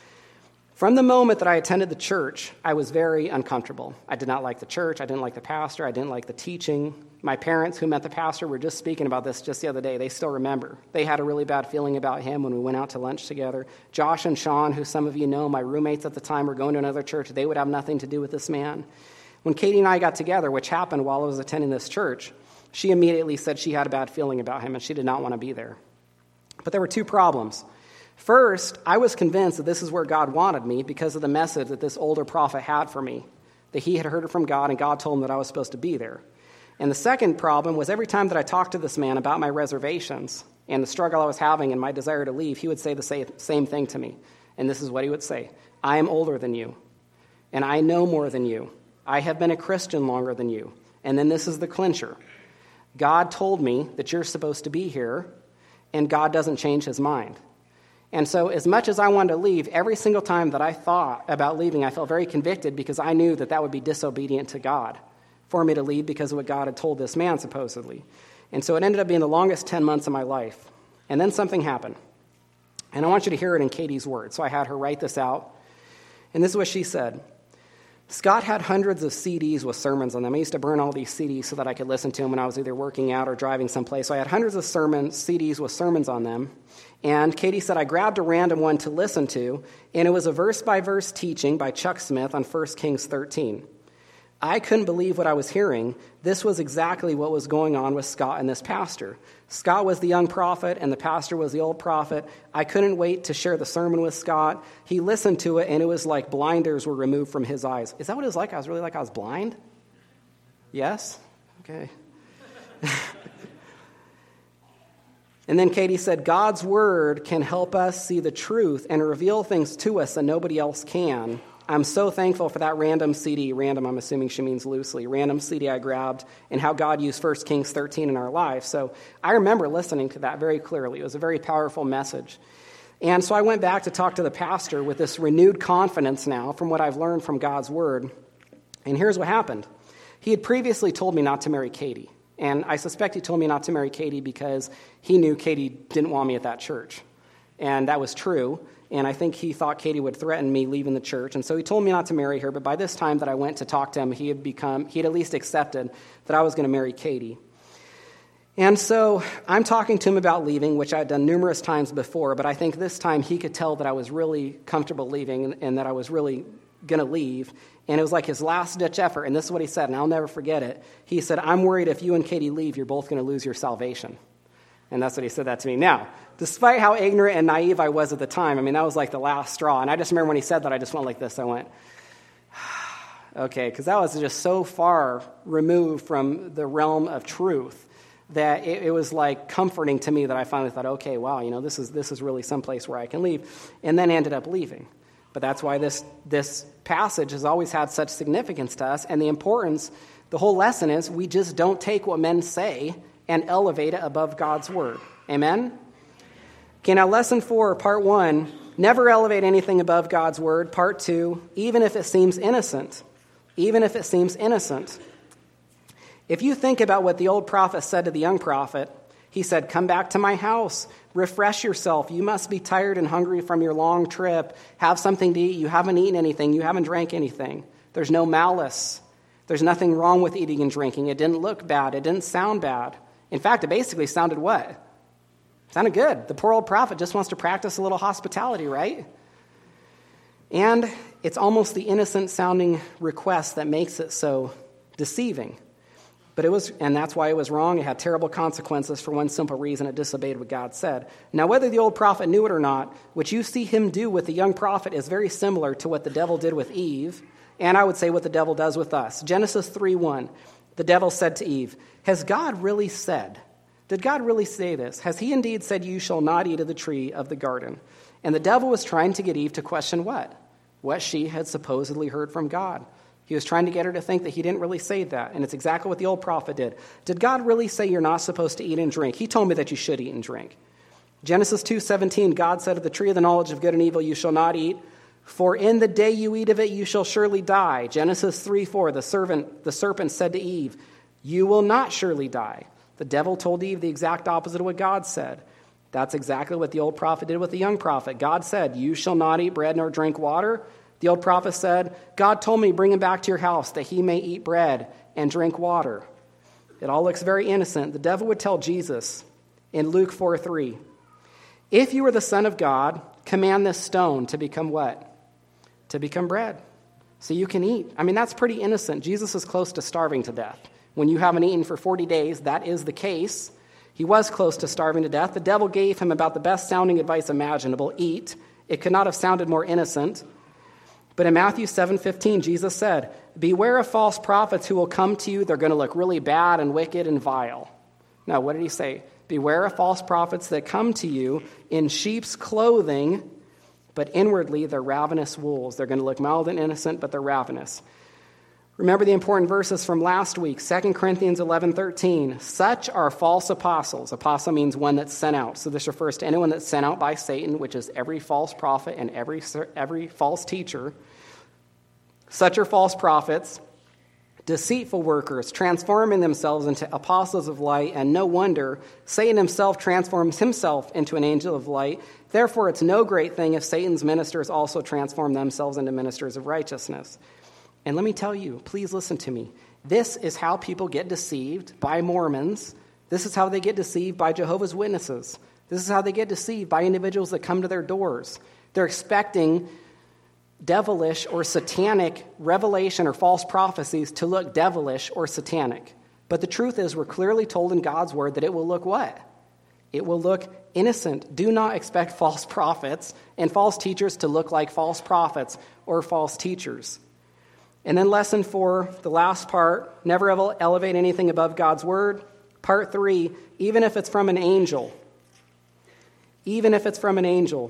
From the moment that I attended the church, I was very uncomfortable. I did not like the church. I didn't like the pastor. I didn't like the teaching. My parents, who met the pastor, were just speaking about this just the other day. They still remember. They had a really bad feeling about him when we went out to lunch together. Josh and Sean, who some of you know, my roommates at the time, were going to another church. They would have nothing to do with this man. When Katie and I got together, which happened while I was attending this church, she immediately said she had a bad feeling about him and she did not want to be there. But there were two problems. First, I was convinced that this is where God wanted me because of the message that this older prophet had for me, that he had heard it from God and God told him that I was supposed to be there. And the second problem was every time that I talked to this man about my reservations and the struggle I was having and my desire to leave, he would say the same thing to me. And this is what he would say: I am older than you, and I know more than you. I have been a Christian longer than you. And then this is the clincher. God told me that you're supposed to be here, and God doesn't change his mind. And so as much as I wanted to leave, every single time that I thought about leaving, I felt very convicted because I knew that that would be disobedient to God for me to leave because of what God had told this man, supposedly. And so it ended up being the longest 10 months of my life. And then something happened. And I want you to hear it in Katie's words. So I had her write this out. And this is what she said. Scott had hundreds of CDs with sermons on them. I used to burn all these CDs so that I could listen to them when I was either working out or driving someplace. So I had hundreds of CDs with sermons on them. And Katie said, I grabbed a random one to listen to, and it was a verse-by-verse teaching by Chuck Smith on 1 Kings 13. I couldn't believe what I was hearing. This was exactly what was going on with Scott and this pastor. Scott was the young prophet, and the pastor was the old prophet. I couldn't wait to share the sermon with Scott. He listened to it, and it was like blinders were removed from his eyes. Is that what it was like? I was really like I was blind? Yes? Okay. And then Katie said, God's word can help us see the truth and reveal things to us that nobody else can. I'm so thankful for that random CD. Random, I'm assuming she means loosely. Random CD I grabbed and how God used 1 Kings 13 in our life. So I remember listening to that very clearly. It was a very powerful message. And so I went back to talk to the pastor with this renewed confidence now from what I've learned from God's word. And here's what happened. He had previously told me not to marry Katie. And I suspect he told me not to marry Katie because he knew Katie didn't want me at that church. And that was true. And I think he thought Katie would threaten me leaving the church. And so he told me not to marry her. But by this time that I went to talk to him, he had at least accepted that I was going to marry Katie. And so I'm talking to him about leaving, which I'd done numerous times before. But I think this time he could tell that I was really comfortable leaving and that I was really going to leave. And it was like his last-ditch effort. And this is what he said, and I'll never forget it. He said, I'm worried if you and Katie leave, you're both going to lose your salvation. And that's what he said that to me. Now, despite how ignorant and naive I was at the time, I mean, that was like the last straw. And I just remember when he said that, I just went like this. I went, okay, because that was just so far removed from the realm of truth that it was like comforting to me that I finally thought, okay, wow, you know, this is really someplace where I can leave. And then ended up leaving. But that's why this passage has always had such significance to us and the importance The whole lesson is we just don't take what men say and elevate it above God's word. Amen? Okay, now lesson 4, part 1, never elevate anything above God's word. Part 2, even if it seems innocent. Even if it seems innocent. If you think about what the old prophet said to the young prophet, he said, come back to my house, refresh yourself. You must be tired and hungry from your long trip. Have something to eat. You haven't eaten anything. You haven't drank anything. There's no malice. There's nothing wrong with eating and drinking. It didn't look bad. It didn't sound bad. In fact, it basically sounded what? It sounded good. The poor old prophet just wants to practice a little hospitality, right? And it's almost the innocent-sounding request that makes it so deceiving. And that's why it was wrong. It had terrible consequences for one simple reason: it disobeyed what God said. Now, whether the old prophet knew it or not, what you see him do with the young prophet is very similar to what the devil did with Eve, and I would say what the devil does with us. Genesis 3:1, the devil said to Eve, has God really said? Did God really say this? Has he indeed said you shall not eat of the tree of the garden? And the devil was trying to get Eve to question what? What she had supposedly heard from God. He was trying to get her to think that he didn't really say that. And it's exactly what the old prophet did. Did God really say you're not supposed to eat and drink? He told me that you should eat and drink. Genesis 2:17, God said, of the tree of the knowledge of good and evil you shall not eat, for in the day you eat of it you shall surely die. Genesis 3:4, the serpent said to Eve, you will not surely die. The devil told Eve the exact opposite of what God said. That's exactly what the old prophet did with the young prophet. God said, you shall not eat bread nor drink water. The old prophet said, God told me, bring him back to your house that he may eat bread and drink water. It all looks very innocent. The devil would tell Jesus in Luke 4:3, if you are the Son of God, command this stone to become what? To become bread, so you can eat. I mean, that's pretty innocent. Jesus is close to starving to death. When you haven't eaten for 40 days, that is the case. He was close to starving to death. The devil gave him about the best sounding advice imaginable: eat. It could not have sounded more innocent. But in Matthew 7:15, Jesus said, beware of false prophets who will come to you. They're going to look really bad and wicked and vile. Now, what did he say? Beware of false prophets that come to you in sheep's clothing, but inwardly they're ravenous wolves. They're going to look mild and innocent, but they're ravenous. Remember the important verses from last week, 2 Corinthians 11:13. Such are false apostles. Apostle means one that's sent out. So this refers to anyone that's sent out by Satan, which is every false prophet and every false teacher. Such are false prophets, deceitful workers, transforming themselves into apostles of light, and no wonder Satan himself transforms himself into an angel of light. Therefore, it's no great thing if Satan's ministers also transform themselves into ministers of righteousness. And let me tell you, please listen to me. This is how people get deceived by Mormons. This is how they get deceived by Jehovah's Witnesses. This is how they get deceived by individuals that come to their doors. They're expecting devilish or satanic revelation or false prophecies to look devilish or satanic. But the truth is, we're clearly told in God's word that it will look what? It will look innocent. Do not expect false prophets and false teachers to look like false prophets or false teachers. And then lesson 4, the last part, never elevate anything above God's word. Part 3, even if it's from an angel. Even if it's from an angel.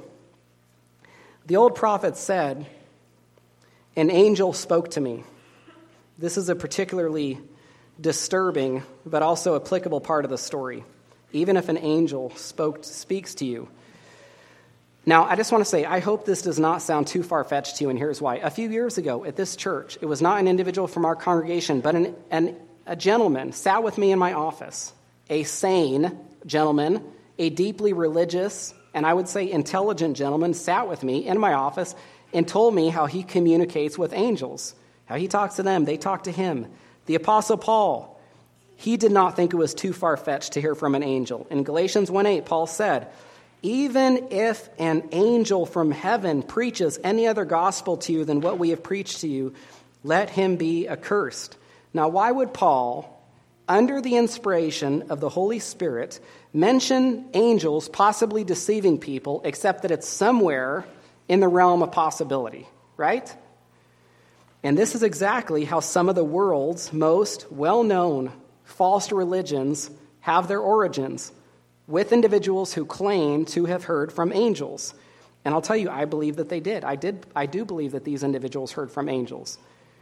The old prophet said, an angel spoke to me. This is a particularly disturbing but also applicable part of the story. Even if an angel speaks to you. Now, I just want to say, I hope this does not sound too far-fetched to you, and here's why. A few years ago at this church, it was not an individual from our congregation, but a gentleman sat with me in my office, a sane gentleman, a deeply religious, and I would say intelligent gentleman sat with me in my office and told me how he communicates with angels, how he talks to them, they talk to him. The Apostle Paul, he did not think it was too far-fetched to hear from an angel. In Galatians 1:8, Paul said, even if an angel from heaven preaches any other gospel to you than what we have preached to you, let him be accursed. Now, why would Paul, under the inspiration of the Holy Spirit, mention angels possibly deceiving people, except that it's somewhere in the realm of possibility, right? And this is exactly how some of the world's most well-known false religions have their origins, with individuals who claim to have heard from angels. And I'll tell you, I believe that they did. I do believe that these individuals heard from angels.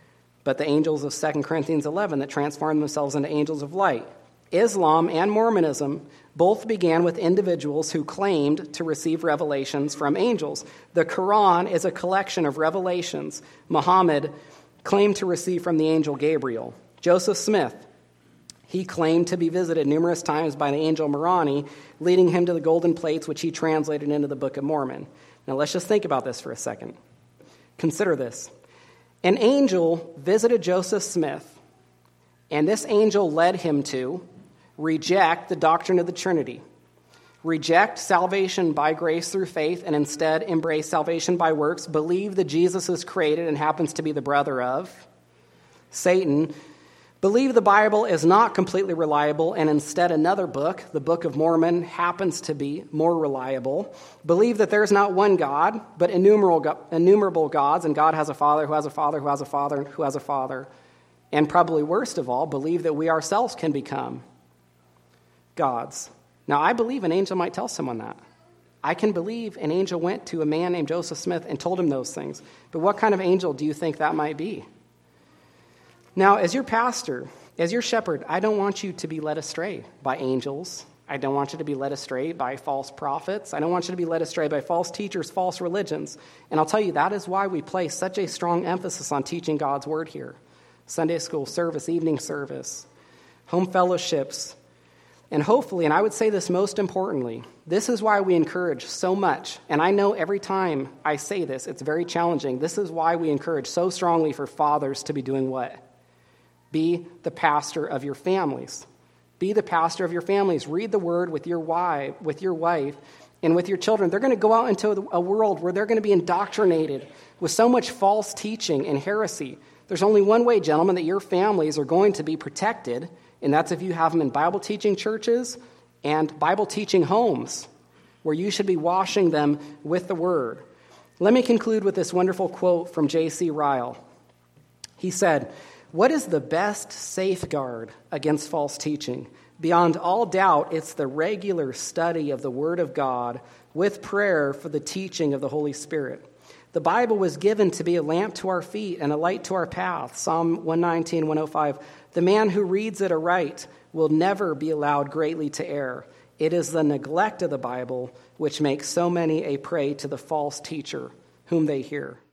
but the angels of 2 Corinthians 11 that transform themselves into angels of light. Islam and Mormonism both began with individuals who claimed to receive revelations from angels. The Quran is a collection of revelations Muhammad claimed to receive from the angel Gabriel. Joseph Smith, he claimed to be visited numerous times by the angel Moroni, leading him to the golden plates, which he translated into the Book of Mormon. Now let's just think about this for a second. Consider this. An angel visited Joseph Smith, and this angel led him to reject the doctrine of the Trinity, reject salvation by grace through faith, and instead embrace salvation by works, believe that Jesus is created and happens to be the brother of Satan, believe the Bible is not completely reliable, and instead another book, the Book of Mormon, happens to be more reliable. Believe that there's not one God, but innumerable gods, and God has a father who has a father who has a father who has a father. And probably worst of all, believe that we ourselves can become gods. Now, I believe an angel might tell someone that. I can believe an angel went to a man named Joseph Smith and told him those things. But what kind of angel do you think that might be? Now, as your pastor, as your shepherd, I don't want you to be led astray by angels. I don't want you to be led astray by false prophets. I don't want you to be led astray by false teachers, false religions. And I'll tell you, that is why we place such a strong emphasis on teaching God's word here. Sunday school service, evening service, home fellowships. And hopefully, and I would say this most importantly, this is why we encourage so much. And I know every time I say this, it's very challenging. This is why we encourage so strongly for fathers to be doing what? Be the pastor of your families. Be the pastor of your families. Read the word with your wife, and with your children. They're going to go out into a world where they're going to be indoctrinated with so much false teaching and heresy. There's only one way, gentlemen, that your families are going to be protected, and that's if you have them in Bible-teaching churches and Bible-teaching homes, where you should be washing them with the word. Let me conclude with this wonderful quote from J.C. Ryle. He said, "What is the best safeguard against false teaching? Beyond all doubt, it's the regular study of the Word of God with prayer for the teaching of the Holy Spirit. The Bible was given to be a lamp to our feet and a light to our path." Psalm 119, 105. "The man who reads it aright will never be allowed greatly to err. It is the neglect of the Bible which makes so many a prey to the false teacher whom they hear."